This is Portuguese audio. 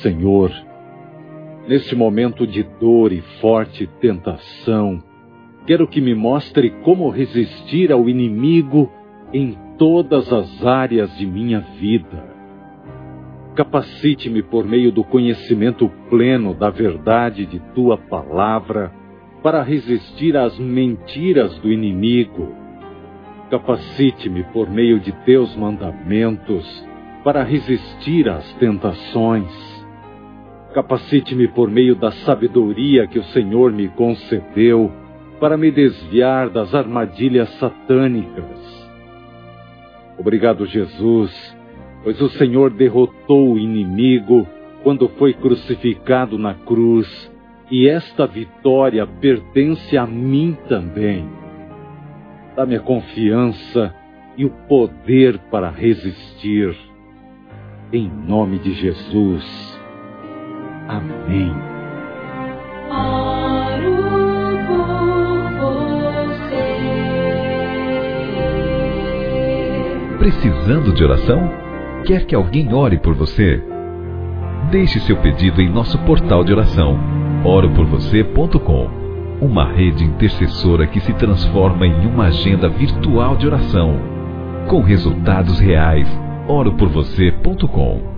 Senhor, neste momento de dor e forte tentação, quero que me mostre como resistir ao inimigo em todas as áreas de minha vida. Capacite-me por meio do conhecimento pleno da verdade de Tua Palavra para resistir às mentiras do inimigo. Capacite-me por meio de Teus mandamentos para resistir às tentações. Capacite-me por meio da sabedoria que o Senhor me concedeu para me desviar das armadilhas satânicas. Obrigado, Jesus, pois o Senhor derrotou o inimigo quando foi crucificado na cruz, e esta vitória pertence a mim também. Dá-me a confiança e o poder para resistir. Em nome de Jesus. Amém. Oro por você. Precisando de oração? Quer que alguém ore por você? Deixe seu pedido em nosso portal de oração, oroporvocê.com, uma rede intercessora que se transforma em uma agenda virtual de oração, com resultados reais. oroporvocê.com